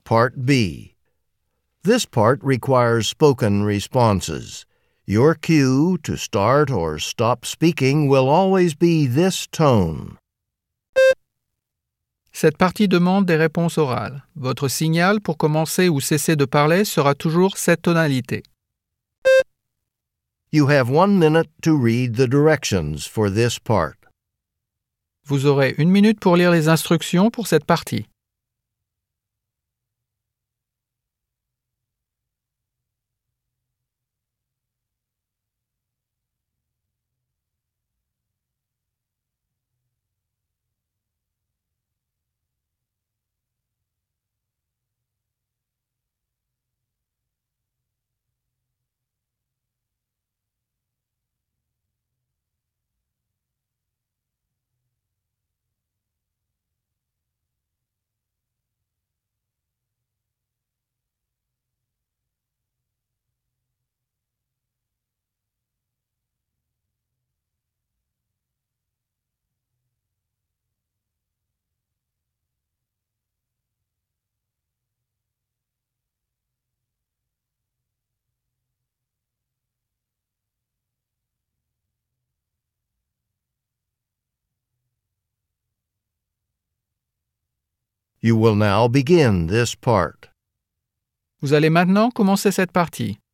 Part B. This part requires spoken responses. Your cue to start or stop speaking will always be this tone. Cette partie demande des réponses orales. Votre signal pour commencer ou cesser de parler sera toujours cette tonalité. You have 1 minute to read the directions for this part. Vous aurez 1 minute pour lire les instructions pour cette partie. You will now begin this part. Vous allez maintenant commencer cette partie.